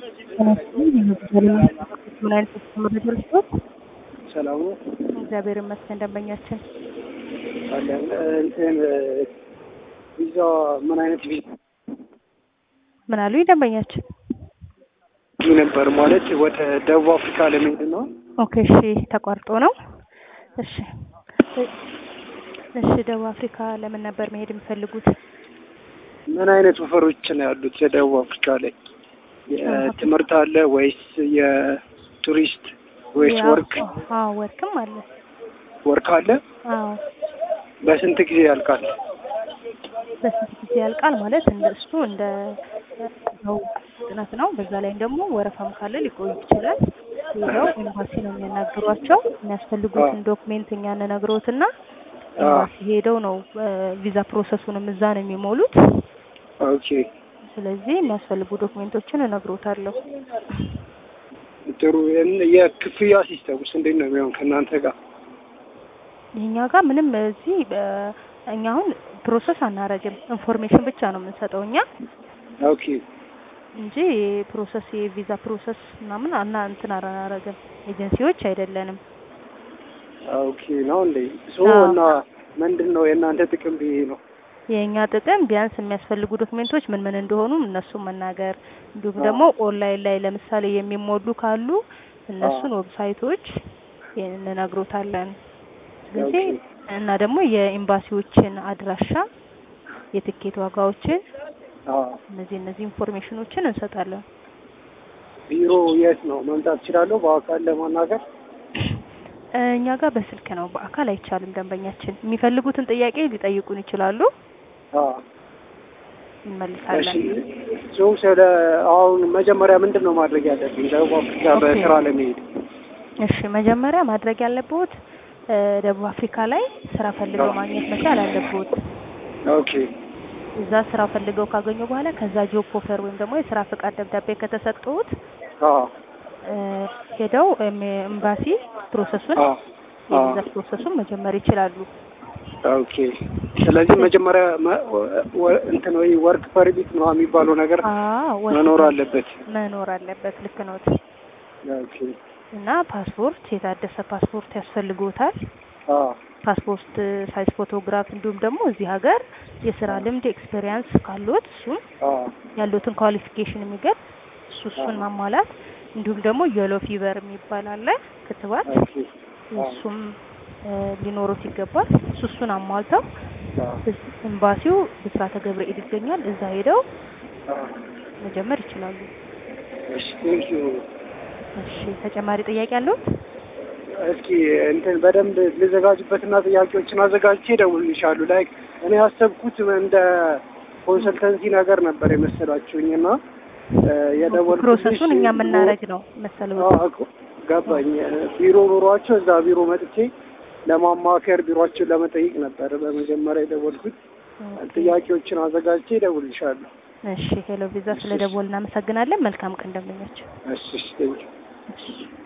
ምን አይነት መረጃ ልስጥዎት? ሰላም ነው። እግዚአብሔር ይመስገን። ደንበኛችን አለን ቪዛ ምን አይነት ቪዛ ምን አሉኝ? ደንበኛችን ነበር ማለት ወደ ደቡብ አፍሪካ ለመሄድ ነው። ኦኬ፣ እሺ፣ ተቋርጦ ነው። እሺ፣ ደቡብ አፍሪካ ለምን ነበር መሄድ የሚፈልጉት? ምን አይነት ኦፈሮች ነው ያሉት የደቡብ አፍሪካ ላይ? የትምህርት አለ ወይስ የቱሪስት ወይስ ወርክ? አዎ፣ ወርክም አለ። ወርክ አለ? አዎ። በስንት ጊዜ ያልቃል? በስንት ጊዜ ያልቃል ማለት እንደሱ እንደ ነው ጥናት ነው። በዛ ላይ ደግሞ ወረፋም ካለ ሊቆይ ይችላል። ሌላው ኤምባሲ ነው የሚያናግሯቸው። የሚያስፈልጉትን ዶክሜንት እኛ እንነግሮትና ኤምባሲ ሄደው ነው ቪዛ ፕሮሰሱንም እዛ ነው የሚሞሉት። ኦኬ። ስለዚህ የሚያስፈልጉ ዶክሜንቶችን እነግሮታለሁ። ጥሩ። የክፍያ ሲስተምስ እንዴት ነው የሚሆን ከእናንተ ጋር? እኛ ጋር ምንም እዚህ እኛ አሁን ፕሮሰስ አናረግም። ኢንፎርሜሽን ብቻ ነው የምንሰጠው እኛ። ኦኬ። እንጂ ፕሮሰስ የቪዛ ፕሮሰስ ምናምን እንትን አናረግም። ኤጀንሲዎች አይደለንም። ኦኬ ነው እንዴ? እና ምንድነው የእናንተ ጥቅም ብዬ ነው? የኛ ጥቅም ቢያንስ የሚያስፈልጉ ዶክሜንቶች ምን ምን እንደሆኑ እነሱን መናገር፣ እንዲሁም ደግሞ ኦንላይን ላይ ለምሳሌ የሚሞሉ ካሉ እነሱን ዌብሳይቶች እንነግሮታለን። ስለዚህ እና ደግሞ የኤምባሲዎችን አድራሻ፣ የትኬት ዋጋዎችን እነዚህ ኢንፎርሜሽኖችን እንሰጣለን። ቢሮ የት ነው መምጣት እችላለሁ በአካል ለማናገር? እኛ ጋር በስልክ ነው፣ በአካል አይቻልም። ደንበኛችን የሚፈልጉትን ጥያቄ ሊጠይቁን ይችላሉ። እንመልሳለን። እሺ፣ አሁን መጀመሪያ ምንድነው ማድረግ ያለብኝ ደቡብ አፍሪካ በስራ ለመሄድ? እሺ፣ መጀመሪያ ማድረግ ያለብዎት ደቡብ አፍሪካ ላይ ስራ ፈልገው ማግኘት መቻል አለብዎት። ኦኬ። እዛ ስራ ፈልገው ካገኙ በኋላ ከዛ ጆብ ኦፈር ወይም ደግሞ የስራ ፈቃድ ደብዳቤ ከተሰጠዎት ሄደው ኤምባሲ ፕሮሰሱን የቪዛ ፕሮሰሱን መጀመር ይችላሉ። ኦኬ። ስለዚህ መጀመሪያ እንትን ወይ ወርክ ፐርሚት ነው የሚባለው ነገር መኖር አለበት። ልክ ነው። ኦኬ። እና ፓስፖርት፣ የታደሰ ፓስፖርት ያስፈልጎታል። ፓስፖርት ሳይዝ ፎቶግራፍ፣ እንዲሁም ደግሞ እዚህ ሀገር የስራ ልምድ ኤክስፒሪየንስ ካሉት እሱን ያሉትን ኳሊፊኬሽን የሚገልጽ እሱን ማሟላት፣ እንዲሁም ደግሞ የሎ ፊቨር የሚባል አለ ክትባት፣ እሱም ሊኖሩት ይገባል። እሱን አሟልተው ኤምባሲው ብስራተ ገብርኤል ይገኛል፣ እዛ ሄደው መጀመር ይችላሉ። እሺ፣ ተጨማሪ ጥያቄ አለው? እስኪ እንትን በደንብ ልዘጋጅበትና ጥያቄዎችን አዘጋጅቼ እደውልልሻለሁ። ላይክ እኔ ያሰብኩት እንደ ኮንሰልተንሲ ነገር ነበር የመሰላችሁኝና የደወልኩት ፕሮሰሱን እኛ የምናረግ ነው መሰለው። ገባኝ። ቢሮ ኖሯቸው እዛ ቢሮ መጥቼ ለማማከር ቢሮአቸውን ለመጠየቅ ነበር በመጀመሪያ የደወልኩት። ጥያቄዎችን አዘጋጅቼ እደውልልሻለሁ። እሺ፣ ሄሎ ቪዛ ስለደወልን እናመሰግናለን። መልካም ቀን ደንበኛችን። እሺ።